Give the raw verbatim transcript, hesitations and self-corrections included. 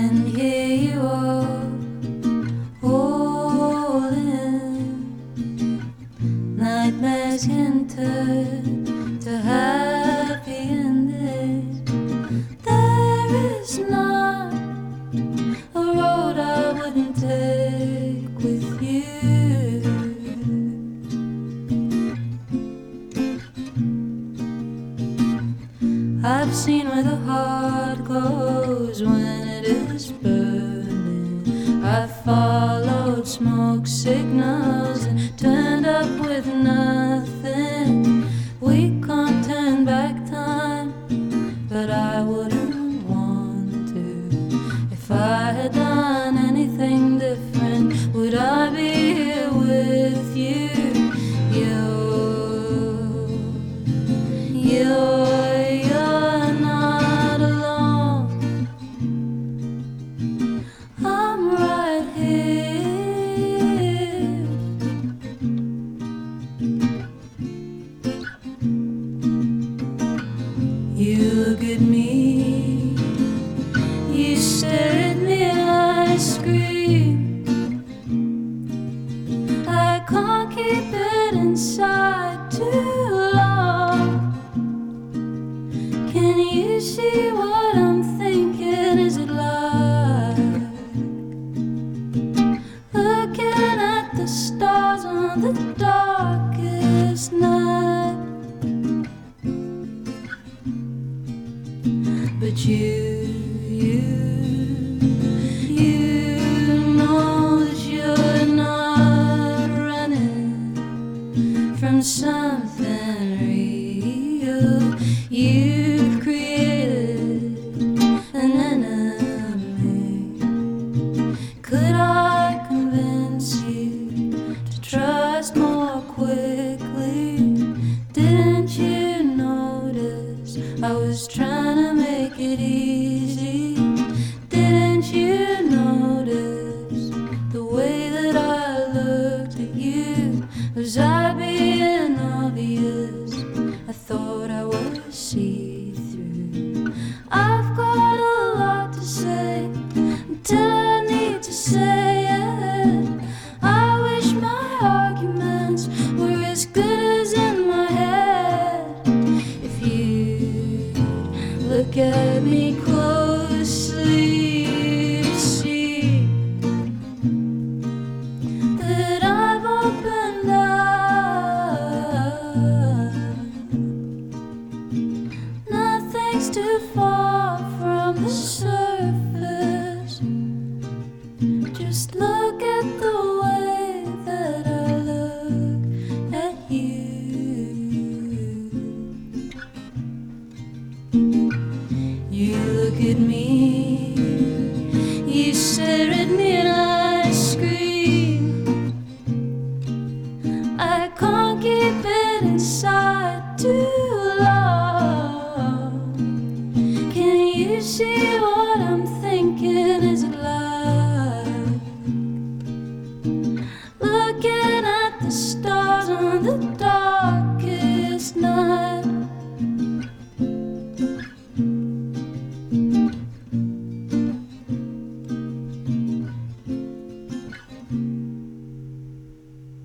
And here you are, holding. Nightmares can turn to happy endings. There is not a road I wouldn't take with you. I've seen where the heart goes when it is burning. I followed smoke signals and turned up with nothing. We can't turn back time, but I wouldn't want to. If I had done anything different, would I be here with you? You're, you're You look at me, you stare at me and I scream. I can't keep it inside too long. Can you see what I'm thinking? Is it like looking at the stars on the darkest night? But you, you, you know that you're not running from something real. You've created an enemy. Could I convince you to trust more quickly? Didn't you notice I was trying to make it easy? Didn't you notice the way that I looked at you? Was I being obvious? I thought I was see-through. I've got a lot to say until I need to say it. I wish my arguments were as good as in my head. If you look at me closely, you see that I've opened up. Nothing's too far from the surface. Just look at the way that I look at you. You look at me, you stare at me and I scream. I can't keep it inside too long. Can you see what I'm thinking? Is it like looking at the stars on the darkest night?